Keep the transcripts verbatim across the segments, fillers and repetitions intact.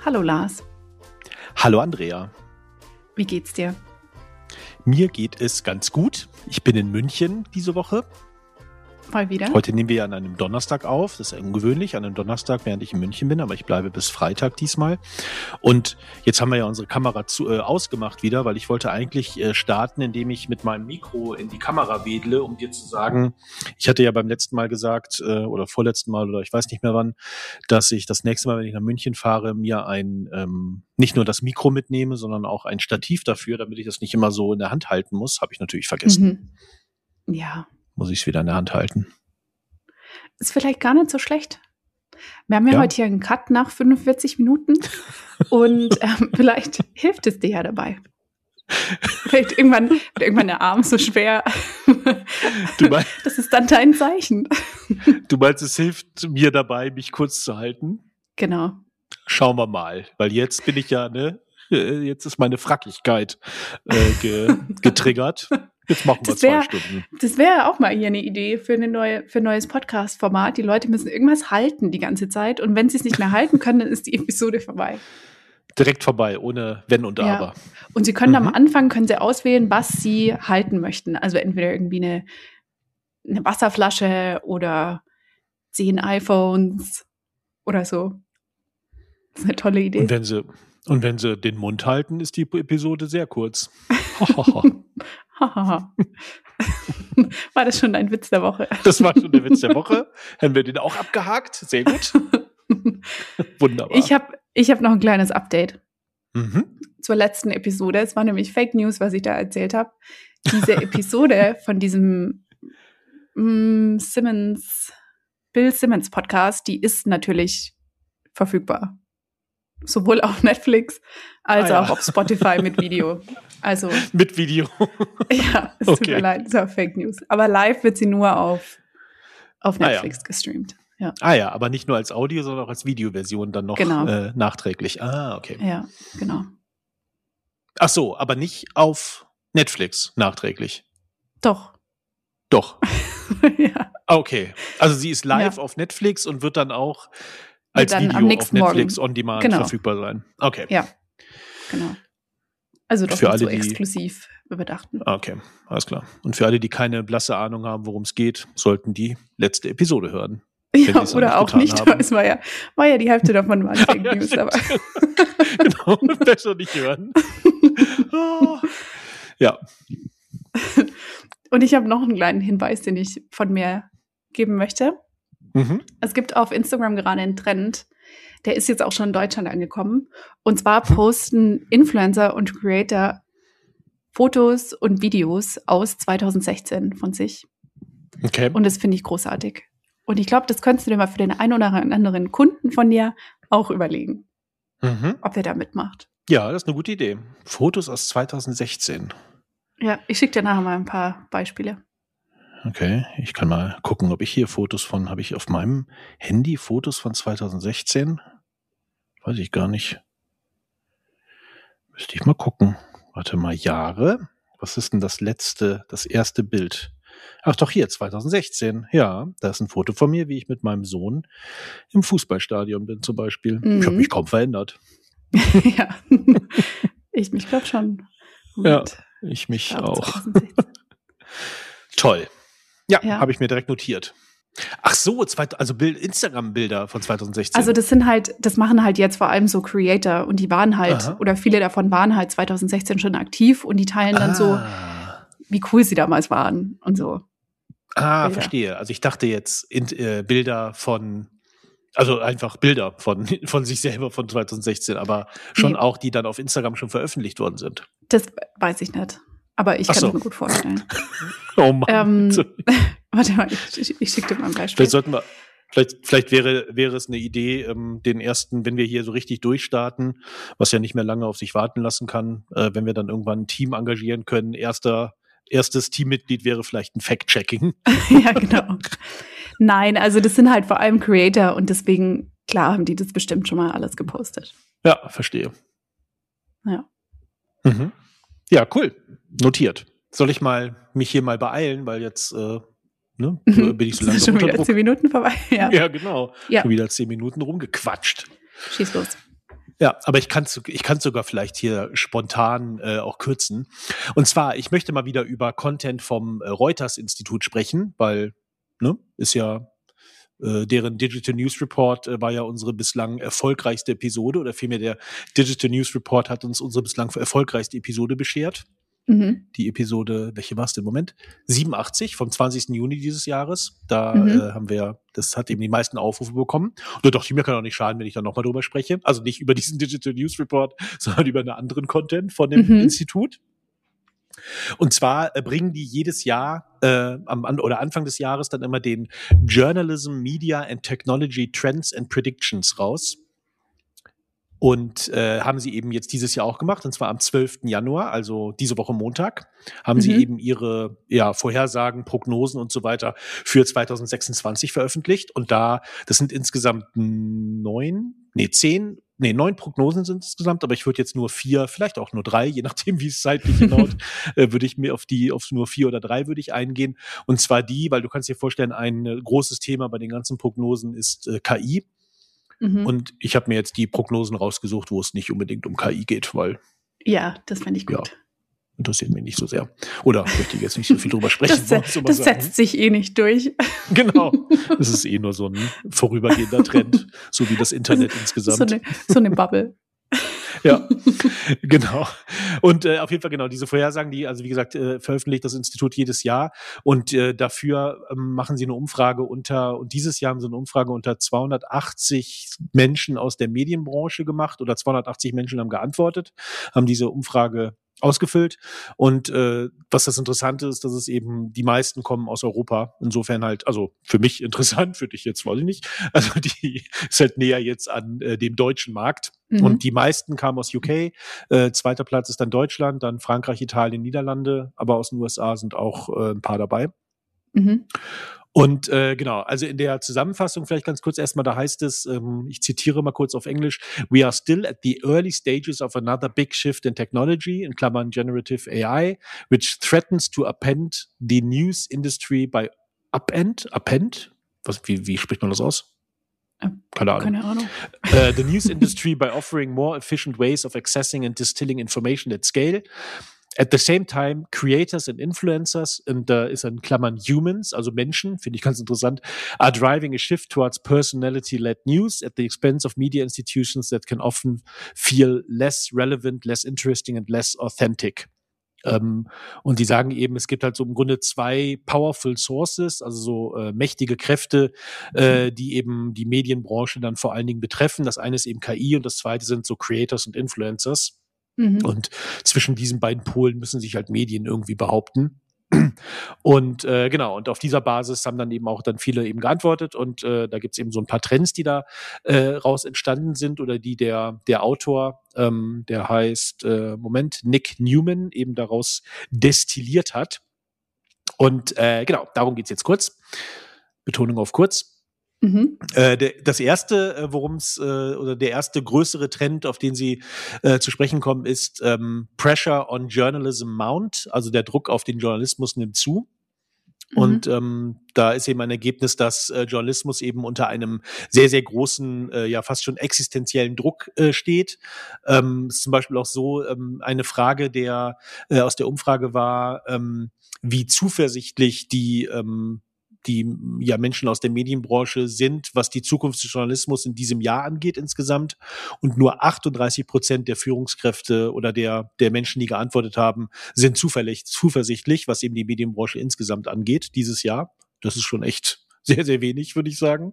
Hallo Lars, Hallo Andrea, wie geht's dir? mir geht es ganz gut. Ich bin in München diese Woche. Mal wieder? Heute nehmen wir ja an einem Donnerstag auf. Das ist ungewöhnlich, an einem Donnerstag, während ich in München bin, aber ich bleibe bis Freitag diesmal. Und jetzt haben wir ja unsere Kamera zu, äh, ausgemacht wieder, weil ich wollte eigentlich äh, starten, indem ich mit meinem Mikro in die Kamera wedle, um dir zu sagen, ich hatte ja beim letzten Mal gesagt, äh, oder vorletzten Mal, oder ich weiß nicht mehr wann, dass ich das nächste Mal, wenn ich nach München fahre, mir ein, ähm, nicht nur das Mikro mitnehme, sondern auch ein Stativ dafür, damit ich das nicht immer so in der Hand halten muss. Habe ich natürlich vergessen. Mhm. Ja. Muss ich es wieder in der Hand halten. Ist vielleicht gar nicht so schlecht. Wir haben ja, Ja. heute hier einen Cut nach fünfundvierzig Minuten und ähm, vielleicht hilft es dir ja dabei. Vielleicht irgendwann wird irgendwann der Arm so schwer. Du mein- Das ist dann dein Zeichen. Du meinst, es hilft mir dabei, mich kurz zu halten? Genau. Schauen wir mal, weil jetzt bin ich ja, ne, äh, jetzt ist meine Frackigkeit äh, ge getriggert. Jetzt machen wir Das zwei wär- Stunden. Das wäre auch mal hier eine Idee für, eine neue, für ein neues Podcast-Format. Die Leute müssen irgendwas halten die ganze Zeit und wenn sie es nicht mehr halten können, dann ist die Episode vorbei. Direkt vorbei, ohne Wenn und Ja. Aber. Und Sie können Mhm. am Anfang können Sie auswählen, was Sie halten möchten. Also entweder irgendwie eine, eine Wasserflasche oder zehn iPhones oder so. Das ist eine tolle Idee. Und wenn sie und wenn sie den Mund halten, ist die Episode sehr kurz. Hahaha. War das schon dein Witz der Woche? Das war schon der Witz der Woche. Haben wir den auch abgehakt? Sehr gut. Wunderbar. Ich habe ich hab noch ein kleines Update mhm. zur letzten Episode. Es war nämlich Fake News, was ich da erzählt habe. Diese Episode von diesem mm, Simmons, Bill Simmons Podcast, die ist natürlich verfügbar. Sowohl auf Netflix als Ah, ja. auch auf Spotify mit Video. Also, Mit Video. ja, es tut Okay. mir leid, es war Fake News. Aber live wird sie nur auf, auf Ah, ja. Netflix gestreamt. Ja, Ah ja, aber nicht nur als Audio, sondern auch als Videoversion dann noch Genau. äh, nachträglich. Ah, okay. ja, genau. Ach so, aber nicht auf Netflix nachträglich. Doch. Doch. ja. Ah, okay. Also sie ist live Ja. auf Netflix und wird dann auch als dann am Video auf nächsten Netflix Morgen. on Demand Genau. verfügbar sein. Okay. Ja, genau. Also doch Für nicht so alle, die- exklusiv, wie wir dachten. Ah, Okay, alles klar. Und für alle, die keine blasse Ahnung haben, worum es geht, sollten die letzte Episode hören. Ja, sie es noch oder nicht auch getan nicht. haben. Es war ja, war ja die Hälfte davon waren Fake Ja, News. stimmt. Aber Genau, besser nicht hören. Oh. Ja. Und ich habe noch einen kleinen Hinweis, den ich von mir geben möchte. Mhm. Es gibt auf Instagram gerade einen Trend, der ist jetzt auch schon in Deutschland angekommen. Und zwar posten Influencer und Creator Fotos und Videos aus zwanzig sechzehn von sich. Okay. Und das finde ich großartig. Und ich glaube, das könntest du dir mal für den einen oder anderen Kunden von dir auch überlegen, Mhm. ob der da mitmacht. Ja, das ist eine gute Idee. Fotos aus zwanzig sechzehn. Ja, ich schicke dir nachher mal ein paar Beispiele. Okay, ich kann mal gucken, ob ich hier Fotos von, habe ich auf meinem Handy Fotos von zwanzig sechzehn? Weiß ich gar nicht. Müsste ich mal gucken. Warte mal, Jahre? Was ist denn das letzte, das erste Bild? Ach doch, hier, zwanzig sechzehn. Ja, da ist ein Foto von mir, wie ich mit meinem Sohn im Fußballstadion bin zum Beispiel. Mhm. Ich habe mich kaum verändert. ja, ich mich glaube schon. Ja, ich mich Ja, auch. zwanzig sechzehn. Toll. Ja, Ja. habe ich mir direkt notiert. Ach so, zweit- also Bild, Instagram-Bilder von zwanzig sechzehn. Also das sind halt, das machen halt jetzt vor allem so Creator und die waren halt, Aha. oder viele davon waren halt zwanzig sechzehn schon aktiv und die teilen dann so, ah. wie cool sie damals waren und so. Ah, Bilder. verstehe. Also ich dachte jetzt in, äh, Bilder von, also einfach Bilder von, von sich selber von zwanzig sechzehn, aber schon Nee. auch, die dann auf Instagram schon veröffentlicht worden sind. Das weiß ich nicht. Aber ich Ach kann so. es mir gut vorstellen. Oh Mann. ähm, warte mal, ich, ich, ich schicke dir mal ein Beispiel. Vielleicht sollten wir, vielleicht, vielleicht wäre, wäre es eine Idee, ähm, den ersten, wenn wir hier so richtig durchstarten, was ja nicht mehr lange auf sich warten lassen kann, äh, wenn wir dann irgendwann ein Team engagieren können, erster, erstes Teammitglied wäre vielleicht ein Fact-Checking. ja, genau. Nein, also das sind halt vor allem Creator und deswegen, klar, haben die das bestimmt schon mal alles gepostet. Ja, verstehe. Ja. Mhm. Ja, cool. Notiert. Soll ich mal mich hier mal beeilen, weil jetzt äh, ne, bin ich so Sind langsam schon unter wieder Druck. zehn Minuten vorbei. Ja, Ja, genau. Ja. Schon wieder zehn Minuten rumgequatscht. schieß los. Ja, aber ich kann es ich kann's sogar vielleicht hier spontan äh, auch kürzen. Und zwar, ich möchte mal wieder über Content vom äh, Reuters-Institut sprechen, weil, ne, ist ja, äh, deren Digital News Report äh, war ja unsere bislang erfolgreichste Episode, oder vielmehr der Digital News Report hat uns unsere bislang erfolgreichste Episode beschert. Mhm. Die Episode, welche war es denn im Moment? siebenundachtzig vom zwanzigsten Juni dieses Jahres. Da Mhm. äh, haben wir, das hat eben die meisten Aufrufe bekommen. Und da dachte ich, mir kann auch nicht schaden, wenn ich da nochmal drüber spreche. Also nicht über diesen Digital News Report, sondern über einen anderen Content von dem Mhm. Institut. Und zwar äh, bringen die jedes Jahr äh, am an, oder Anfang des Jahres dann immer den Journalism, Media and Technology Trends and Predictions raus. Und äh, haben sie eben jetzt dieses Jahr auch gemacht, und zwar am zwölften Januar, also diese Woche Montag, haben Mhm. sie eben ihre ja, Vorhersagen, Prognosen und so weiter für zwanzig sechsundzwanzig veröffentlicht. Und da, das sind insgesamt neun, nee, zehn, nee, neun Prognosen sind insgesamt, aber ich würde jetzt nur vier, vielleicht auch nur drei, je nachdem, wie es zeitlich hinhaut, äh, würde ich mir auf die, auf nur vier oder drei würde ich eingehen. Und zwar die, weil du kannst dir vorstellen, ein äh, großes Thema bei den ganzen Prognosen ist äh, K I. Mhm. Und ich habe mir jetzt die Prognosen rausgesucht, wo es nicht unbedingt um K I geht, weil Ja, das fände ich gut. Ja. interessiert mich nicht so sehr. Oder möchte ich jetzt nicht so viel drüber sprechen. Das, se- das setzt sich eh nicht durch. Genau. Das ist eh nur so ein vorübergehender Trend, so wie das Internet insgesamt. So eine, so eine Bubble. Ja, genau. Und äh, auf jeden Fall genau diese Vorhersagen, die, also wie gesagt, äh, veröffentlicht das Institut jedes Jahr, und äh, dafür ähm, machen sie eine Umfrage unter, und dieses Jahr haben sie eine Umfrage unter zweihundertachtzig Menschen aus der Medienbranche gemacht, oder zweihundertachtzig Menschen haben geantwortet, haben diese Umfrage ausgefüllt. Und äh, was das Interessante ist, dass es eben, die meisten kommen aus Europa. Insofern halt, also für mich interessant, für dich jetzt weiß ich nicht. Also die ist halt näher jetzt an äh, dem deutschen Markt. Mhm. Und die meisten kamen aus U K. Äh, zweiter Platz ist dann Deutschland, dann Frankreich, Italien, Niederlande. Aber aus den U S A sind auch äh, ein paar dabei. Mhm. Und äh, genau, also in der Zusammenfassung vielleicht ganz kurz erstmal, da heißt es, ähm, ich zitiere mal kurz auf Englisch: We are still at the early stages of another big shift in technology, in Klammern Generative A I, which threatens to upend the news industry by upend, upend? Was, wie, wie spricht man das aus? Keine Ahnung. Keine Ahnung. Uh, the news industry by offering more efficient ways of accessing and distilling information at scale. At the same time, creators and influencers, und da ist in Klammern humans, also Menschen, finde ich ganz interessant, are driving a shift towards personality-led news at the expense of media institutions that can often feel less relevant, less interesting and less authentic. Ähm, und die sagen eben, es gibt halt so im Grunde zwei powerful sources, also so äh, mächtige Kräfte, äh, die eben die Medienbranche dann vor allen Dingen betreffen. Das eine ist eben K I und das zweite sind so Creators und Influencers. Mhm. Und zwischen diesen beiden Polen müssen sich halt Medien irgendwie behaupten. Und äh, genau, und auf dieser Basis haben dann eben auch dann viele eben geantwortet, und äh, da gibt's eben so ein paar Trends, die da äh, raus entstanden sind, oder die der der Autor, ähm, der heißt, äh, Moment, Nick Newman, eben daraus destilliert hat. Und äh, genau, darum geht's jetzt kurz. Betonung auf kurz. Mhm. Äh, der, das erste, äh, worum es, äh, oder der erste größere Trend, auf den Sie äh, zu sprechen kommen, ist ähm, Pressure on Journalism Mount, also der Druck auf den Journalismus nimmt zu. Mhm. Und ähm, da ist eben ein Ergebnis, dass äh, Journalismus eben unter einem sehr, sehr großen, äh, ja fast schon existenziellen Druck äh, steht. Ähm, ist zum Beispiel auch so ähm, eine Frage, der äh, aus der Umfrage war, ähm, wie zuversichtlich die ähm, die ja Menschen aus der Medienbranche sind, was die Zukunft des Journalismus in diesem Jahr angeht insgesamt. Und nur achtunddreißig Prozent der Führungskräfte oder der der Menschen, die geantwortet haben, sind zuverlässig, zuversichtlich, was eben die Medienbranche insgesamt angeht dieses Jahr. Das ist schon echt sehr, sehr wenig, würde ich sagen.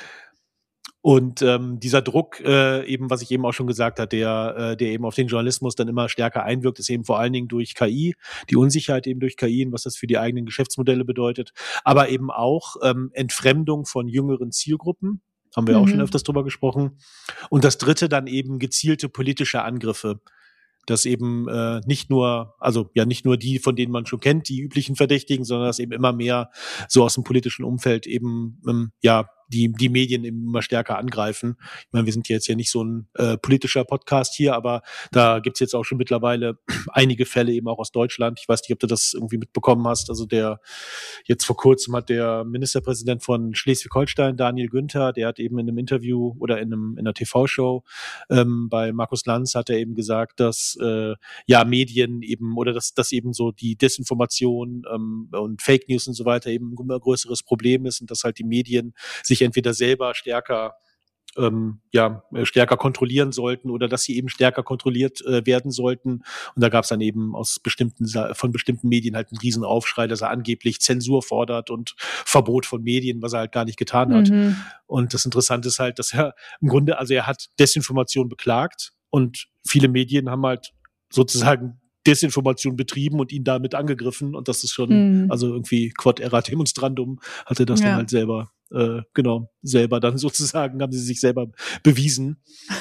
Und ähm, dieser Druck, äh, eben, was ich eben auch schon gesagt habe, der, äh, der eben auf den Journalismus dann immer stärker einwirkt, ist eben vor allen Dingen durch K I, die Unsicherheit eben durch K I und was das für die eigenen Geschäftsmodelle bedeutet, aber eben auch ähm, Entfremdung von jüngeren Zielgruppen, haben wir Mhm. auch schon öfters drüber gesprochen. Und das dritte dann eben gezielte politische Angriffe, dass eben äh, nicht nur, also ja nicht nur die, von denen man schon kennt, die üblichen Verdächtigen, sondern dass eben immer mehr so aus dem politischen Umfeld eben ähm, ja die die Medien immer stärker angreifen. Ich meine, wir sind jetzt ja nicht so ein äh, politischer Podcast hier, aber da gibt's jetzt auch schon mittlerweile einige Fälle eben auch aus Deutschland. Ich weiß nicht, ob du das irgendwie mitbekommen hast. Also der jetzt vor kurzem hat der Ministerpräsident von Schleswig-Holstein, Daniel Günther, der hat eben in einem Interview oder in einem in einer T V-Show ähm, bei Markus Lanz hat er eben gesagt, dass äh, ja Medien eben oder dass dass eben so die Desinformation ähm, und Fake News und so weiter eben ein immer größeres Problem ist und dass halt die Medien sich entweder selber stärker ähm, ja stärker kontrollieren sollten oder dass sie eben stärker kontrolliert äh, werden sollten. Und da gab es dann eben aus bestimmten von bestimmten Medien halt einen riesen Aufschrei, dass er angeblich Zensur fordert und Verbot von Medien, was er halt gar nicht getan hat. Mhm. Und das Interessante ist halt, dass er im Grunde, also er hat Desinformation beklagt und viele Medien haben halt sozusagen Desinformation betrieben und ihn damit angegriffen. Und das ist schon, Mhm. also irgendwie quod erat demonstrandum, hat er das Ja. dann halt selber, äh, genau, selber dann sozusagen, haben sie sich selber bewiesen.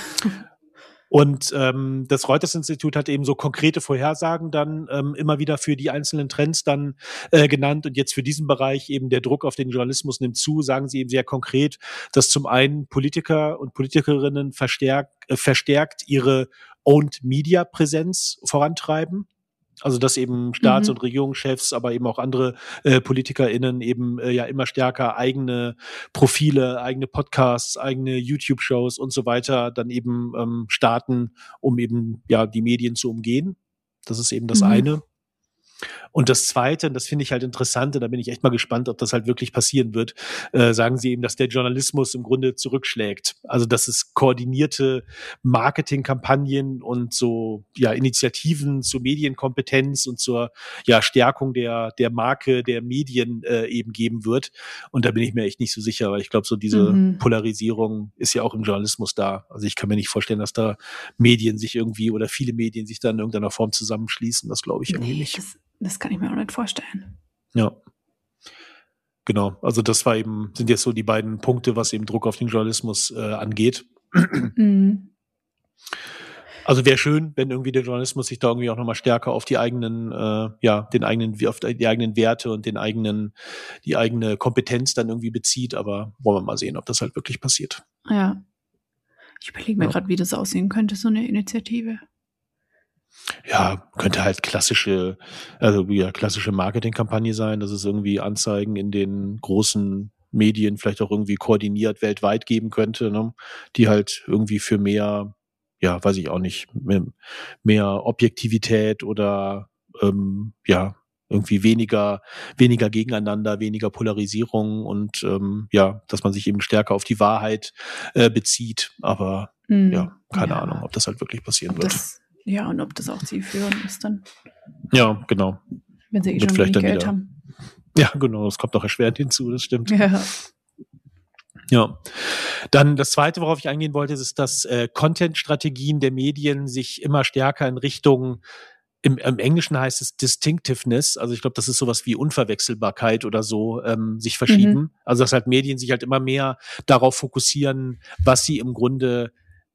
Und ähm, das Reuters-Institut hat eben so konkrete Vorhersagen dann ähm, immer wieder für die einzelnen Trends dann äh, genannt. Und jetzt für diesen Bereich eben der Druck auf den Journalismus nimmt zu, sagen sie eben sehr konkret, dass zum einen Politiker und Politikerinnen verstärkt, äh, verstärkt ihre Owned-Media-Präsenz vorantreiben. Also dass eben Staats- Mhm. und Regierungschefs, aber eben auch andere äh, PolitikerInnen eben äh, ja immer stärker eigene Profile, eigene Podcasts, eigene YouTube-Shows und so weiter dann eben ähm, starten, um eben ja die Medien zu umgehen. Das ist eben das Mhm. eine. Und das Zweite, und das finde ich halt interessant, und da bin ich echt mal gespannt, ob das halt wirklich passieren wird, äh, sagen sie eben, dass der Journalismus im Grunde zurückschlägt. Also dass es koordinierte Marketingkampagnen und so ja Initiativen zur Medienkompetenz und zur ja Stärkung der der Marke der Medien äh, eben geben wird. Und da bin ich mir echt nicht so sicher, weil ich glaube, so diese Mhm. Polarisierung ist ja auch im Journalismus da. Also ich kann mir nicht vorstellen, dass da Medien sich irgendwie oder viele Medien sich da in irgendeiner Form zusammenschließen. Das glaube ich irgendwie Nee, nicht. das, das kann ich mir auch nicht vorstellen. Ja, genau. Also das war eben, sind jetzt so die beiden Punkte, was eben Druck auf den Journalismus äh, angeht. Mhm. Also wäre schön, wenn irgendwie der Journalismus sich da irgendwie auch nochmal stärker auf die eigenen, äh, ja, den eigenen, auf die eigenen Werte und den eigenen, die eigene Kompetenz dann irgendwie bezieht. Aber wollen wir mal sehen, ob das halt wirklich passiert. Ja. Ich überlege mir Ja. gerade, wie das aussehen könnte, so eine Initiative. Ja, könnte halt klassische, also ja, klassische Marketingkampagne sein, dass es irgendwie Anzeigen in den großen Medien vielleicht auch irgendwie koordiniert weltweit geben könnte, ne? Die halt irgendwie für mehr, ja, weiß ich auch nicht, mehr, mehr Objektivität oder ähm, ja, irgendwie weniger, weniger gegeneinander, weniger Polarisierung und ähm, ja, dass man sich eben stärker auf die Wahrheit äh, bezieht. Aber Mhm. ja, keine Ja. Ahnung, ob das halt wirklich passieren Ob wird. das, ja, und ob das auch zielführend ist dann, Ja, genau. wenn sie eh Wird schon vielleicht wenig dann Geld wieder- haben. Ja, genau, das kommt noch erschwerend hinzu, das stimmt. Ja. Ja. Dann das Zweite, worauf ich eingehen wollte, ist, dass äh, Content-Strategien der Medien sich immer stärker in Richtung, im, im Englischen heißt es Distinctiveness, also ich glaube, das ist sowas wie Unverwechselbarkeit oder so, ähm, sich verschieben. Mhm. Also dass halt Medien sich halt immer mehr darauf fokussieren, was sie im Grunde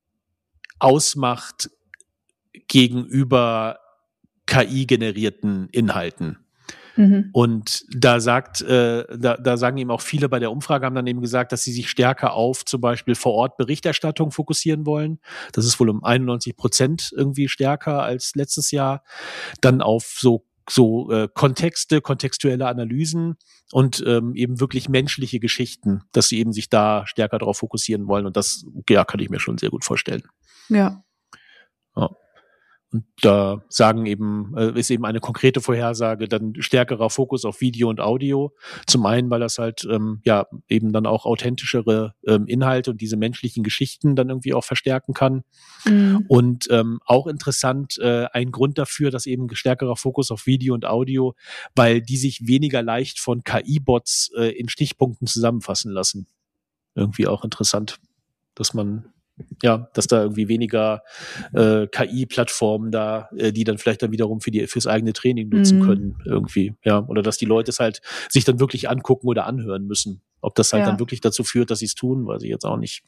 ausmacht gegenüber K I-generierten Inhalten. Mhm. Und da sagt, äh, da, da sagen eben auch viele bei der Umfrage, haben dann eben gesagt, dass sie sich stärker auf zum Beispiel vor Ort Berichterstattung fokussieren wollen. Das ist wohl um einundneunzig Prozent irgendwie stärker als letztes Jahr. Dann auf so so äh, Kontexte, kontextuelle Analysen und ähm, eben wirklich menschliche Geschichten, dass sie eben sich da stärker darauf fokussieren wollen. Und das, ja, kann ich mir schon sehr gut vorstellen. Ja. Ja. Und da sagen eben, äh, ist eben eine konkrete Vorhersage, dann stärkerer Fokus auf Video und Audio. Zum einen, weil das halt ähm, ja eben dann auch authentischere ähm, Inhalte und diese menschlichen Geschichten dann irgendwie auch verstärken kann. Mhm. Und ähm, auch interessant, äh, ein Grund dafür, dass eben stärkerer Fokus auf Video und Audio, weil die sich weniger leicht von K I-Bots äh, in Stichpunkten zusammenfassen lassen. Irgendwie auch interessant, dass man ja, dass da irgendwie weniger äh, K I-Plattformen da, äh, die dann vielleicht dann wiederum für die fürs eigene Training nutzen Mhm. können irgendwie, ja, oder dass die Leute es halt sich dann wirklich angucken oder anhören müssen. Ob das halt Ja. dann wirklich dazu führt, dass sie es tun, weiß ich jetzt auch nicht.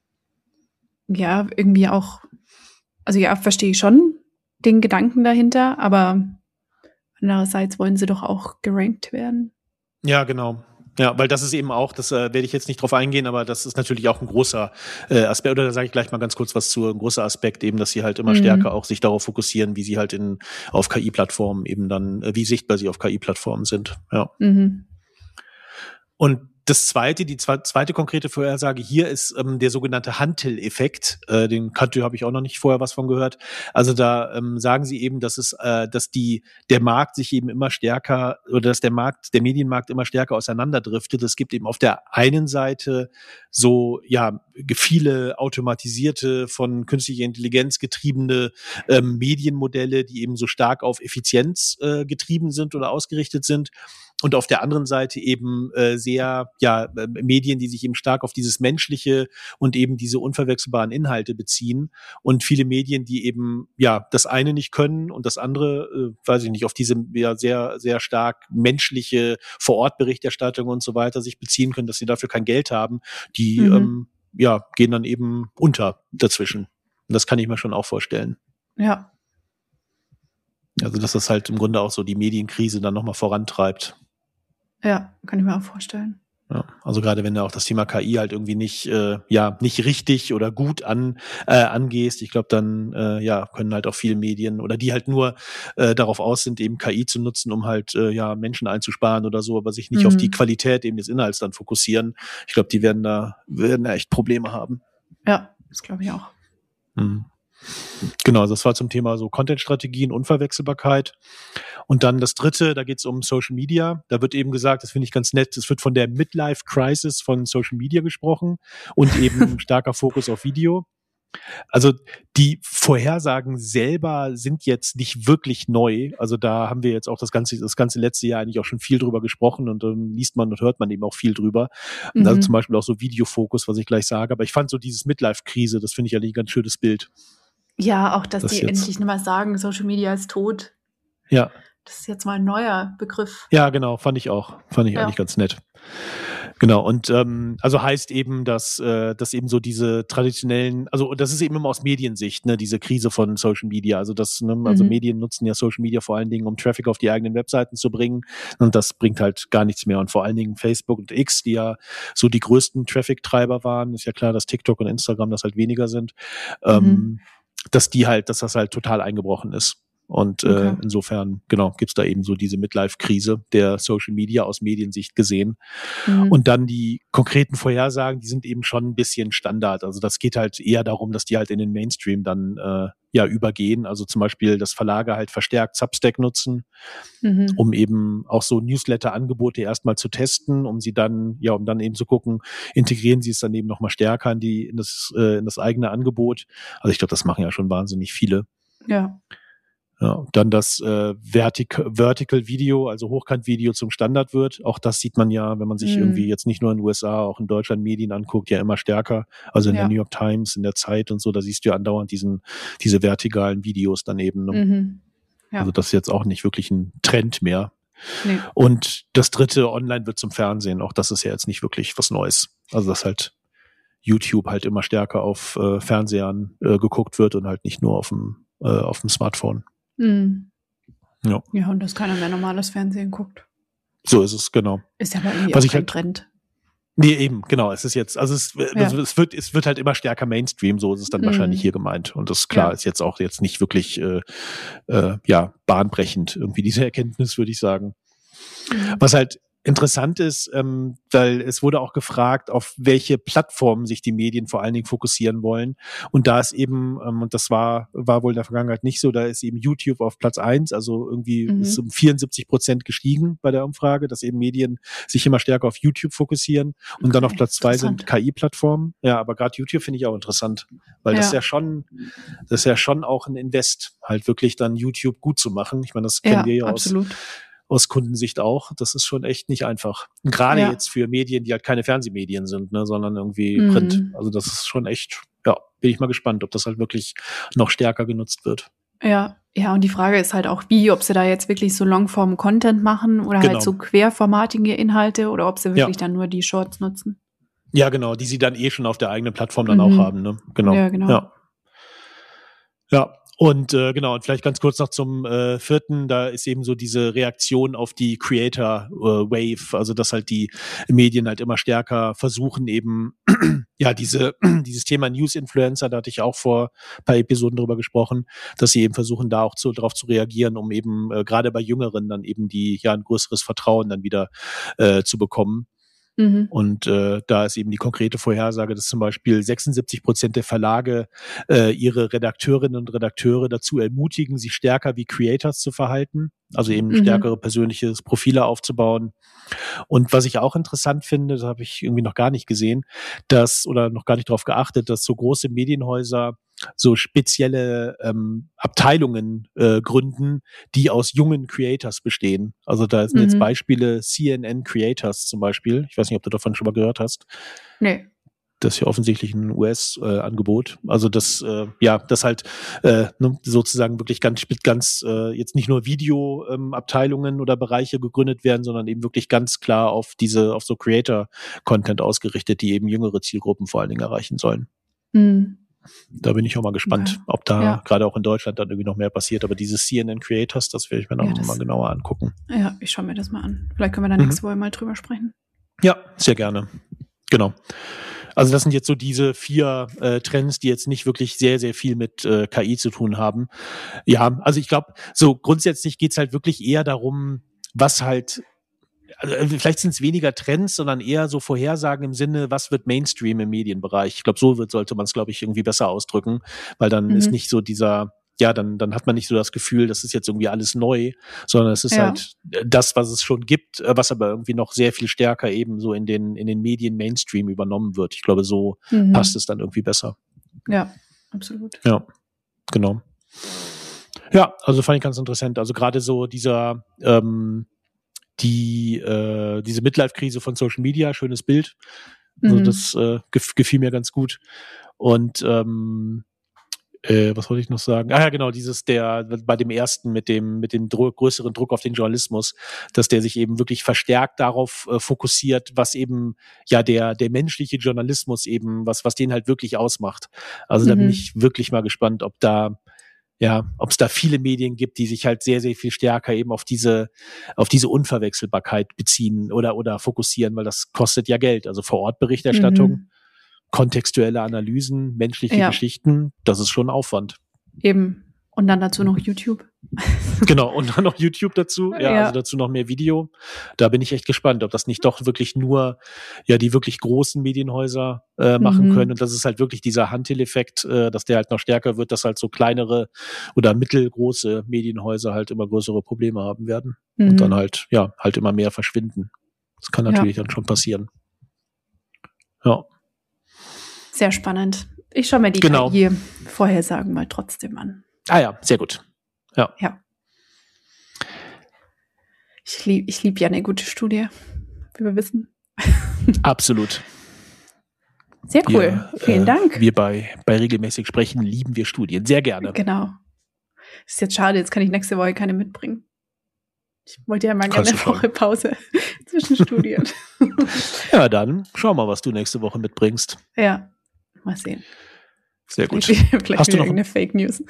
Ja, irgendwie auch, also ja, verstehe ich schon den Gedanken dahinter, aber andererseits wollen sie doch auch gerankt werden. Ja, genau. Ja, weil das ist eben auch, das äh, werde ich jetzt nicht drauf eingehen, aber das ist natürlich auch ein großer äh, Aspekt, oder da sage ich gleich mal ganz kurz was zu, ein großer Aspekt eben, dass sie halt immer Mhm. stärker auch sich darauf fokussieren, wie sie halt in auf K I-Plattformen eben dann, äh, wie sichtbar sie auf K I-Plattformen sind. Ja. Mhm. Und das zweite, die zwe- zweite konkrete Vorhersage hier ist ähm, der sogenannte Hantel-Effekt. Äh, den kannte, habe ich auch noch nicht vorher was von gehört. Also da ähm, sagen sie eben, dass es, äh, dass die der Markt sich eben immer stärker oder dass der Markt, der Medienmarkt immer stärker auseinanderdriftet. Es gibt eben auf der einen Seite so ja viele automatisierte, von künstlicher Intelligenz getriebene ähm, Medienmodelle, die eben so stark auf Effizienz äh, getrieben sind oder ausgerichtet sind. Und auf der anderen Seite eben äh, sehr, ja, äh, Medien, die sich eben stark auf dieses Menschliche und eben diese unverwechselbaren Inhalte beziehen. Und viele Medien, die eben, ja, das eine nicht können und das andere, äh, weiß ich nicht, auf diese ja sehr, sehr stark menschliche Vor-Ort-Berichterstattung und so weiter sich beziehen können, dass sie dafür kein Geld haben, die, Mhm. ähm, ja, gehen dann eben unter dazwischen. Und das kann ich mir schon auch vorstellen. Ja. Also, dass das halt im Grunde auch so die Medienkrise dann nochmal vorantreibt. Ja, kann ich mir auch vorstellen. Ja, also gerade wenn du auch das Thema K I halt irgendwie nicht, äh, ja, nicht richtig oder gut an äh, angehst, ich glaube, dann äh, ja können halt auch viele Medien oder die halt nur äh, darauf aus sind, eben K I zu nutzen, um halt äh, ja Menschen einzusparen oder so, aber sich nicht Mhm. auf die Qualität eben des Inhalts dann fokussieren. Ich glaube, die werden da werden da echt Probleme haben. Ja, das glaube ich auch. Mhm. Genau, das war zum Thema so Content-Strategien, Unverwechselbarkeit. Und dann das dritte, da geht es um Social Media. Da wird eben gesagt, das finde ich ganz nett, es wird von der Midlife-Crisis von Social Media gesprochen und eben starker Fokus auf Video. Also die Vorhersagen selber sind jetzt nicht wirklich neu. Also da haben wir jetzt auch das ganze, das ganze letzte Jahr eigentlich auch schon viel drüber gesprochen und dann liest man und hört man eben auch viel drüber. Mhm. Also zum Beispiel auch so Videofokus, was ich gleich sage. Aber ich fand so dieses Midlife-Krise, das finde ich eigentlich ein ganz schönes Bild. Ja, auch, dass Das die jetzt. endlich nicht mehr sagen, Social Media ist tot. Ja. Das ist jetzt mal ein neuer Begriff. Ja, genau, fand ich auch. Fand ich Ja. eigentlich ganz nett. Genau, und ähm, also heißt eben, dass, äh, dass eben so diese traditionellen, also das ist eben immer aus Mediensicht, ne, diese Krise von Social Media. Also das, ne, also Mhm. Medien nutzen ja Social Media vor allen Dingen, um Traffic auf die eigenen Webseiten zu bringen. Und das bringt halt gar nichts mehr. Und vor allen Dingen Facebook und X, die ja so die größten Traffic-Treiber waren, ist ja klar, dass TikTok und Instagram das halt weniger sind, Mhm. ähm, dass die halt, dass das halt total eingebrochen ist. Und Okay. äh, insofern, genau, gibt's da eben so diese Midlife-Krise der Social Media aus Mediensicht gesehen. Mhm. Und dann die konkreten Vorhersagen, die sind eben schon ein bisschen Standard. Also das geht halt eher darum, dass die halt in den Mainstream dann äh, ja übergehen. Also zum Beispiel, dass Verlage halt verstärkt Substack nutzen, Mhm. um eben auch so Newsletter-Angebote erstmal zu testen, um sie dann, ja, um dann eben zu gucken, integrieren sie es dann eben nochmal stärker in die, in das, äh, in das eigene Angebot. Also ich glaube, das machen ja schon wahnsinnig viele. Ja. Ja, dann das äh, Vertic Vertical Video, also Hochkant-Video zum Standard wird. Auch das sieht man ja, wenn man sich Mhm. irgendwie jetzt nicht nur in den U S A, auch in Deutschland Medien anguckt, ja immer stärker. Also in Ja. der New York Times, in der Zeit und so, da siehst du ja andauernd diesen, diese vertikalen Videos daneben. Ne? Mhm. Ja. Also das ist jetzt auch nicht wirklich ein Trend mehr. Nee. Und das dritte, online wird zum Fernsehen. Auch das ist ja jetzt nicht wirklich was Neues. Also dass halt YouTube halt immer stärker auf äh, Fernsehern äh, geguckt wird und halt nicht nur auf dem, äh, auf dem Smartphone. Mhm. Ja. Ja, und dass keiner mehr normales Fernsehen guckt. So ist es, genau. Ist ja aber irgendwie Was auch ich kein halt- Trend. Nee, eben, genau. Es ist jetzt, also es, Ja. also es wird, es wird halt immer stärker Mainstream, so ist es dann Mhm. wahrscheinlich hier gemeint. Und das klar Ja. ist jetzt auch jetzt nicht wirklich äh, äh, ja, bahnbrechend, irgendwie diese Erkenntnis, würde ich sagen. Mhm. Was halt interessant ist, ähm, weil es wurde auch gefragt, auf welche Plattformen sich die Medien vor allen Dingen fokussieren wollen. Und da ist eben, ähm, und das war, war wohl in der Vergangenheit nicht so, da ist eben YouTube auf Platz eins, also irgendwie Mhm. ist um vierundsiebzig Prozent gestiegen bei der Umfrage, dass eben Medien sich immer stärker auf YouTube fokussieren. Und dann Okay, auf Platz zwei sind interessant. K I-Plattformen. Ja, aber gerade YouTube finde ich auch interessant, weil das Ja. ja schon, das ist ja schon auch ein Invest, halt wirklich dann YouTube gut zu machen. Ich meine, das kennen Ja, wir ja aus absolut. aus Kundensicht auch. Das ist schon echt nicht einfach. Und gerade Ja. jetzt für Medien, die halt keine Fernsehmedien sind, ne, sondern irgendwie Mhm. Print. Also das ist schon echt, ja, bin ich mal gespannt, ob das halt wirklich noch stärker genutzt wird. Ja, ja, und die Frage ist halt auch, wie, ob sie da jetzt wirklich so Longform-Content machen oder Genau. halt so querformatige Inhalte oder ob sie Ja. wirklich dann nur die Shorts nutzen. Ja, genau, die sie dann eh schon auf der eigenen Plattform dann Mhm. auch haben, ne? Genau. Ja, genau. Ja. Ja. Und äh, genau, und vielleicht ganz kurz noch zum äh, vierten, da ist eben so diese Reaktion auf die Creator-Wave, also dass halt die Medien halt immer stärker versuchen, eben ja diese dieses Thema News-Influencer, da hatte ich auch vor ein paar Episoden drüber gesprochen, dass sie eben versuchen, da auch zu, darauf zu reagieren, um eben äh, gerade bei Jüngeren dann eben die ja ein größeres Vertrauen dann wieder äh, zu bekommen. Mhm. Und äh, da ist eben die konkrete Vorhersage, dass zum Beispiel sechsundsiebzig Prozent der Verlage äh, ihre Redakteurinnen und Redakteure dazu ermutigen, sich stärker wie Creators zu verhalten, also eben mhm. stärkere persönliche Profile aufzubauen. Und was ich auch interessant finde, das habe ich irgendwie noch gar nicht gesehen, dass oder noch gar nicht darauf geachtet, dass so große Medienhäuser so spezielle ähm, Abteilungen äh, gründen, die aus jungen Creators bestehen. Also da sind mhm. jetzt Beispiele C N N Creators zum Beispiel. Ich weiß nicht, ob du davon schon mal gehört hast. Nee. Das ist ja offensichtlich ein U S-Angebot. Äh, also das, äh, ja, das halt äh, ne, sozusagen wirklich ganz, ganz äh, jetzt nicht nur Video-Abteilungen ähm, oder Bereiche gegründet werden, sondern eben wirklich ganz klar auf diese, auf so Creator-Content ausgerichtet, die eben jüngere Zielgruppen vor allen Dingen erreichen sollen. Mhm. Da bin ich auch mal gespannt, okay. ob da ja. gerade auch in Deutschland dann irgendwie noch mehr passiert. Aber diese C N N Creators, das werde ich mir noch ja, mal genauer angucken. Ja, ich schaue mir das mal an. Vielleicht können wir da mhm. nächste Woche mal drüber sprechen. Ja, sehr gerne. Genau. Also das sind jetzt so diese vier äh, Trends, die jetzt nicht wirklich sehr, sehr viel mit äh, K I zu tun haben. Ja, also ich glaube, so grundsätzlich geht's halt wirklich eher darum, was halt Also vielleicht sind es weniger Trends, sondern eher so Vorhersagen im Sinne, was wird Mainstream im Medienbereich. Ich glaube, so wird, sollte man es, glaube ich, irgendwie besser ausdrücken, weil dann mhm. ist nicht so dieser, ja, dann dann hat man nicht so das Gefühl, das ist jetzt irgendwie alles neu, sondern es ist ja. halt das, was es schon gibt, was aber irgendwie noch sehr viel stärker eben so in den in den Medien Mainstream übernommen wird. Ich glaube, so mhm. passt es dann irgendwie besser. Ja, absolut. Ja, genau. Ja, also fand ich ganz interessant. Also gerade so dieser ähm, die äh, diese Midlife-Krise von Social Media, schönes Bild. Also mhm. das äh, gef- gefiel mir ganz gut. Und ähm, äh, was wollte ich noch sagen? Ah ja, genau, dieses der bei dem ersten mit dem mit dem Dro- größeren Druck auf den Journalismus, dass der sich eben wirklich verstärkt darauf äh, fokussiert, was eben ja der der menschliche Journalismus eben was was den halt wirklich ausmacht. Also mhm. da bin ich wirklich mal gespannt, ob da ja, ob es da viele Medien gibt, die sich halt sehr, sehr viel stärker eben auf diese, auf diese Unverwechselbarkeit beziehen oder, oder fokussieren, weil das kostet ja Geld. Also Vor-Ort-Berichterstattung, mhm. kontextuelle Analysen, menschliche ja. Geschichten, das ist schon Aufwand. Eben. Und dann dazu noch YouTube. Genau, und dann noch YouTube dazu, ja, ja, also dazu noch mehr Video. Da bin ich echt gespannt, ob das nicht doch wirklich nur ja die wirklich großen Medienhäuser äh, machen mhm. können und das ist halt wirklich dieser Handel-Effekt, äh, dass der halt noch stärker wird, dass halt so kleinere oder mittelgroße Medienhäuser halt immer größere Probleme haben werden mhm. und dann halt, ja, halt immer mehr verschwinden. Das kann natürlich ja. dann schon passieren. Ja. Sehr spannend. Ich schaue mir die genau. K I-Vorhersagen mal trotzdem an. Ah ja, sehr gut. Ja. ja. Ich liebe ich lieb ja eine gute Studie, wie wir wissen. Absolut. Sehr cool. Wir, Vielen äh, Dank. Wir bei, bei regelmäßig sprechen, lieben wir Studien. Sehr gerne. Genau. Ist jetzt schade, jetzt kann ich nächste Woche keine mitbringen. Ich wollte ja mal gerne eine Woche Pause zwischen Studien. Ja, dann schau mal, was du nächste Woche mitbringst. Ja, mal sehen. Sehr gut. Vielleicht Hast du noch irgendeine Fake News?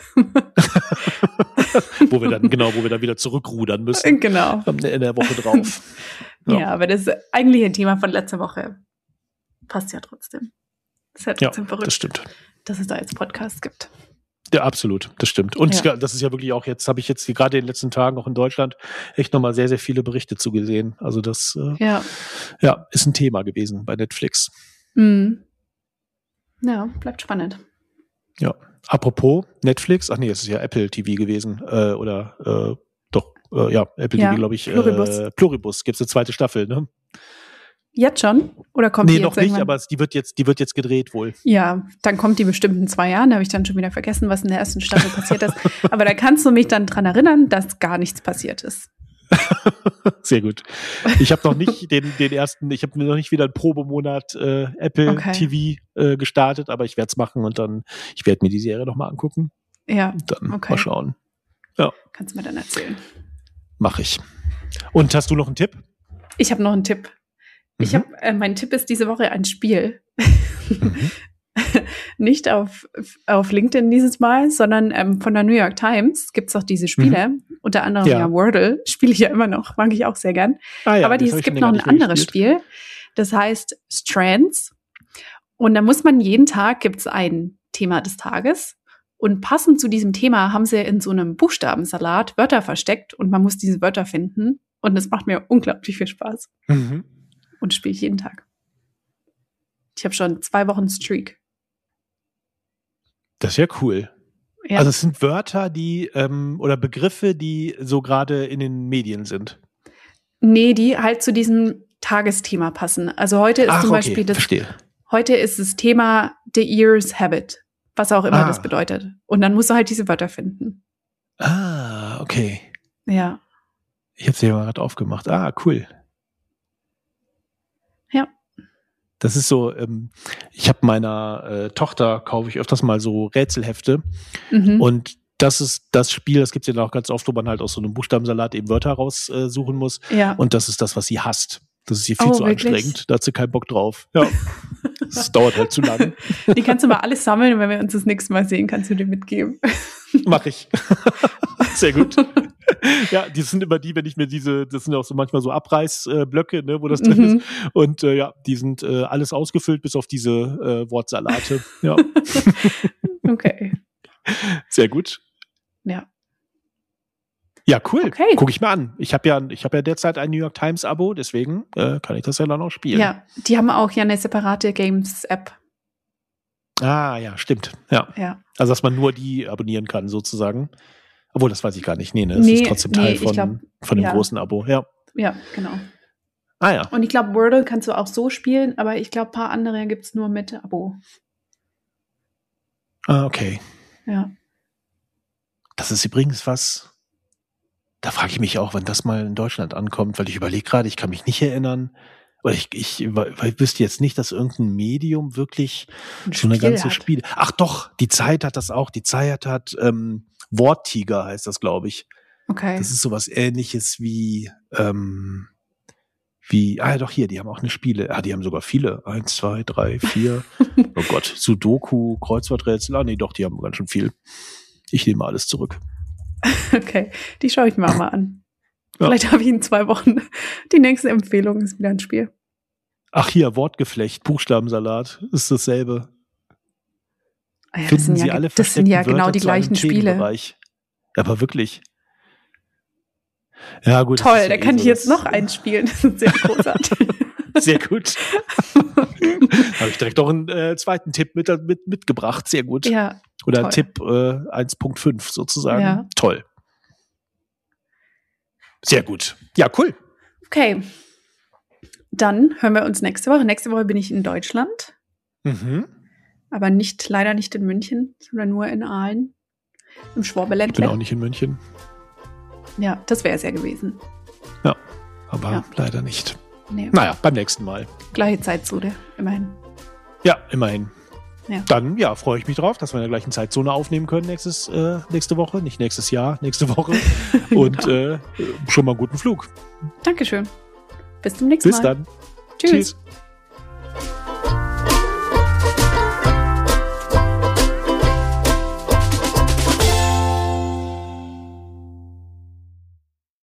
wo wir dann, genau, wo wir dann wieder zurückrudern müssen. Genau. In der Woche drauf. Ja, ja aber das eigentliche Thema von letzter Woche passt ja trotzdem. Das ist ja trotzdem ja, verrückt, das stimmt. Dass es da jetzt Podcasts gibt. Ja, absolut, das stimmt. Und ja. das ist ja wirklich auch jetzt, habe ich jetzt gerade in den letzten Tagen auch in Deutschland echt nochmal sehr, sehr viele Berichte zugesehen. Also das äh, ja. ja, ist ein Thema gewesen bei Netflix. Mhm. Ja, bleibt spannend. Ja, apropos Netflix, ach nee, es ist ja Apple T V gewesen, äh, oder äh, doch, äh, ja, Apple ja, T V, glaube ich. Pluribus. Äh, Pluribus, gibt's eine zweite Staffel, ne? Jetzt schon? Oder kommt nee, die jetzt noch nicht, irgendwann? aber die wird jetzt, die wird jetzt gedreht wohl. Ja, dann kommt die bestimmt in zwei Jahren, da habe ich dann schon wieder vergessen, was in der ersten Staffel passiert ist. Aber da kannst du mich dann dran erinnern, dass gar nichts passiert ist. Sehr gut. Ich habe noch nicht den, den ersten, ich habe noch nicht wieder einen Probemonat äh, Apple okay. T V äh, gestartet, aber ich werde es machen und dann, ich werde mir die Serie noch mal angucken. Ja, und dann okay. mal schauen. Ja. Kannst du mir dann erzählen. Mach ich. Und hast du noch einen Tipp? Ich habe noch einen Tipp. Ich mhm. habe, äh, mein Tipp ist diese Woche ein Spiel. Mhm. nicht auf, auf LinkedIn dieses Mal, sondern ähm, von der New York Times gibt es auch diese Spiele. Mhm. Unter anderem ja, ja Wordle, spiele ich ja immer noch, mag ich auch sehr gern. Ah, ja, Aber die, es gibt noch ein anderes Spiel, das heißt Strands. Und da muss man jeden Tag, gibt es ein Thema des Tages. Und passend zu diesem Thema haben sie in so einem Buchstabensalat Wörter versteckt und man muss diese Wörter finden. Und das macht mir unglaublich viel Spaß. Mhm. Und spiele ich jeden Tag. Ich habe schon zwei Wochen Streak. Das ist ja cool. Ja. Also es sind Wörter, die ähm, oder Begriffe, die so gerade in den Medien sind. Nee, die halt zu diesem Tagesthema passen. Also heute ist Ach, zum okay. Beispiel das. Verstehe. Heute ist das Thema The Ear's Habit, was auch immer ah. das bedeutet. Und dann musst du halt diese Wörter finden. Ah, okay. Ja. Ich habe sie ja mal gerade aufgemacht. Ah, cool. Ja. Das ist so, ähm, ich habe meiner äh, Tochter, kaufe ich öfters mal so Rätselhefte. Mhm. Und das ist das Spiel, das gibt es ja auch ganz oft, wo man halt aus so einem Buchstabensalat eben Wörter raussuchen äh, muss. Ja. Und das ist das, was sie hasst. Das ist ihr viel oh, zu wirklich? anstrengend. Da hat sie keinen Bock drauf. Ja. Das dauert halt zu lange. Die kannst du mal alles sammeln und wenn wir uns das nächste Mal sehen, kannst du dir mitgeben. Mach ich. Sehr gut. Ja, die sind immer die, wenn ich mir diese, das sind auch so manchmal so Abreißblöcke, ne, wo das drin mhm. ist. Und äh, ja, die sind äh, alles ausgefüllt, bis auf diese äh, Wortsalate. Ja. Okay. Sehr gut. Ja. Ja, cool. Okay. Guck ich mal an. Ich habe ja, ich habe ja derzeit ein New York Times Abo, deswegen äh, kann ich das ja dann auch spielen. Ja, die haben auch ja eine separate Games-App. Ah, ja, stimmt. Ja. ja. Also, dass man nur die abonnieren kann, sozusagen. Obwohl, das weiß ich gar nicht. Nee, ne? Das nee, ist trotzdem Teil nee, von, glaub, von dem ja. großen Abo. Ja. Ja, genau. Ah, ja. Und ich glaube, Wordle kannst du auch so spielen, aber ich glaube, ein paar andere gibt es nur mit Abo. Ah, okay. Ja. Das ist übrigens was. Da frage ich mich auch, wann das mal in Deutschland ankommt, weil ich überlege gerade, ich kann mich nicht erinnern, oder ich, ich, ich wüsste jetzt nicht, dass irgendein Medium wirklich ein so eine Spiel ganze hat. Spiele. Ach doch, die Zeit hat das auch. Die Zeit hat ähm, Worttiger heißt das, glaube ich. Okay. Das ist sowas Ähnliches wie ähm, wie. Ah ja, doch hier, die haben auch eine Spiele. Ah, die haben sogar viele. Eins, zwei, drei, vier. Oh Gott, Sudoku, Kreuzworträtsel. Ah nee, doch, die haben ganz schön viel. Ich nehme alles zurück. Okay, die schaue ich mir auch mal an. Ja. Vielleicht habe ich in zwei Wochen die nächste Empfehlung, ist wieder ein Spiel. Ach hier, Wortgeflecht, Buchstabensalat, ist dasselbe. Ah ja, Finden das sind Sie ja, alle das sind ja versteckten genau Wörter die zu einem gleichen Spiele. Themenbereich. Aber wirklich. Ja gut. Toll, das ist da ja kann eh ich so, jetzt das- noch einspielen. Das ist sehr großartig. Sehr gut. Habe ich direkt auch einen äh, zweiten Tipp mit, mit, mitgebracht. Sehr gut. Ja, Oder toll. Tipp äh, eins Punkt fünf sozusagen. Ja. Toll. Sehr gut. Ja, cool. Okay. Dann hören wir uns nächste Woche. Nächste Woche bin ich in Deutschland, Mhm. aber nicht, leider nicht in München, sondern nur in Aalen, im Ich bin Schwabeländle. auch nicht in München. Ja, das wäre es ja gewesen. Ja, aber Ja. leider nicht. Nee, Naja, beim nächsten Mal. gleiche Zeitzone, immerhin. Ja, immerhin. Ja. Dann, ja, freue ich mich drauf, dass wir in der gleichen Zeitzone aufnehmen können nächstes, äh, nächste Woche. Nicht nächstes Jahr, nächste Woche. Und äh, schon mal einen guten Flug. Dankeschön. Bis zum nächsten Bis Mal. dann. Tschüss. Tschüss.